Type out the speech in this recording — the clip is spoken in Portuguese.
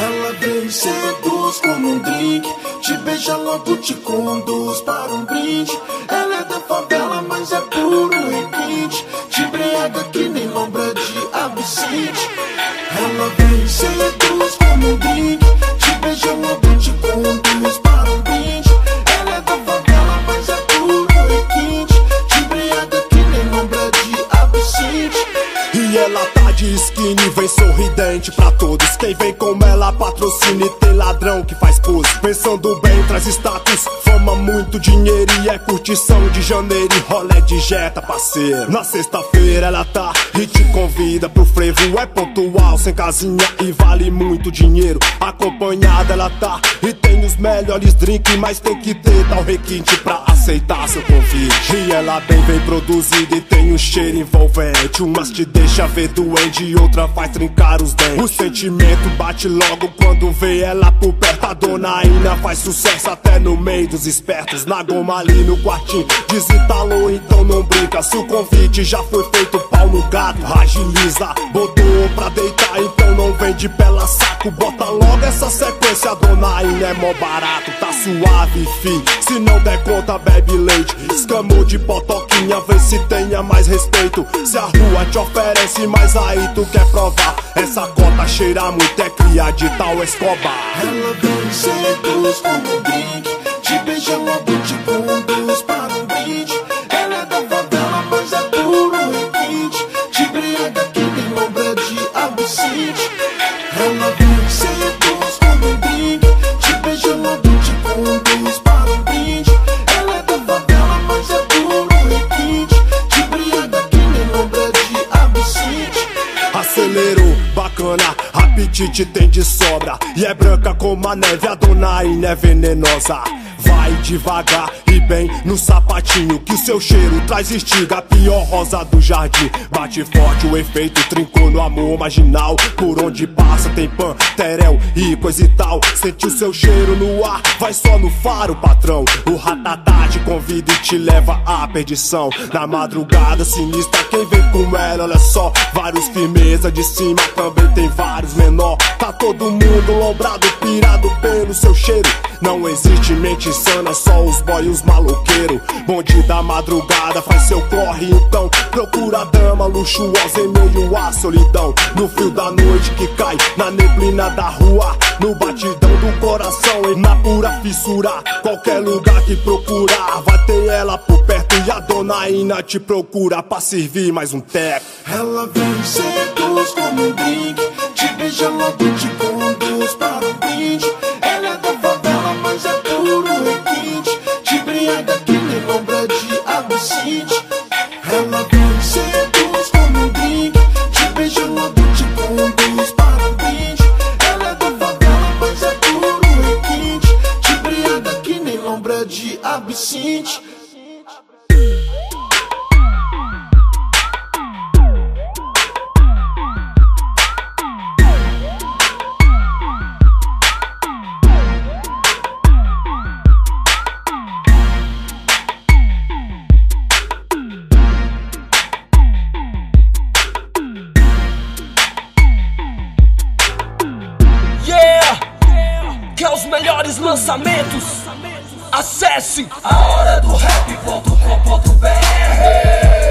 Ela vem, seduz como um drink, te beija logo, te conduz para um brinde. Ela é da favela, mas é puro requinte, te embriaga que nem lombra de absinte. Ela vem, seduz como um drink, te beija logo, te conduz para um brinde. Ela é da favela, mas é puro requinte, te embriaga que nem lombra de absinte. E ela tá de skinny, vem sorridente pra todos. Quem vem com ela patrocina e tem ladrão que faz pose. Pensando bem, traz status, fama, muito dinheiro. E é curtição de janeiro e rolê de jeta, parceiro. Na sexta-feira ela tá e te convida pro frevo. É pontual, sem casinha e vale muito dinheiro. Acompanhada ela tá e tem os melhores drinks, mas tem que ter tal requinte pra aceitar seu convite. E ela bem produzida e tem um cheiro envolvente. Umas te deixa ver doente e outra faz trincar os dentes. O sentimento bate logo quando vê ela por perto. A dona Ina faz sucesso até no meio dos espertos. Na goma ali no quartinho, desinstalou, então não brinca. Se o convite já foi feito, pau no gato, agiliza. Botou pra deitar, então não vende pela saco. Bota logo essa sequência, a dona Ina é mó barato. Tá suave, fi, se não der conta bebe leite. Escamou de potoquinha, vê se tenha mais respeito. Se a rua te oferece, mas aí tu quer provar. Essa cota cheira muito, é cria de tal Escobar. Ela vem, seduz como um drink, te beija logo, te conduz para um brinde. Ela é da favela, mas é puro requinte, te embriaga que nem lombra de absinte. Ela vem, seduz como um drink, te beija logo, te conduz para um brinde. Ela é da favela, mas é puro requinte, te embriaga que nem lombra de absinte. Acelerou, bacana, apetite tem de sobra. E é branca como a neve, a dona Ina é venenosa. Vai devagar e bem no sapatinho, que o seu cheiro traz estiga, a pior rosa do jardim. Bate forte o efeito, trincou no amor marginal. Por onde passa tem pan, terel e coisa e tal. Sente o seu cheiro no ar, vai só no faro, patrão. O ratatá te convida e te leva à perdição. Na madrugada sinistra, quem vem com ela, olha só. Vários firmeza de cima, também tem vários menor. Tá todo mundo lombrado, pirado pelo seu cheiro. Não existe mente insana, só os boy e os maloqueiros. Bonde da madrugada faz seu corre, então procura a dama luxuosa em meio à solidão. No frio da noite que cai na neblina da rua, no batidão do coração e na pura fissura. Qualquer lugar que procurar vai ter ela por perto, e a dona Ina te procura pra servir mais um teco. Ela vem, seduz como um drink, te beija logo, te conduz para um brinde. Ela é da favela, mas é puro requinte, te embriaga que nem lombra de absinte. Ela vem, seduz como um drink, te beija logo, te conduz para um brinde. Ela é da favela, mas é puro requinte, te embriaga que nem lombra de absinte. Quer os melhores lançamentos? Acesse ahoradorap.com.br.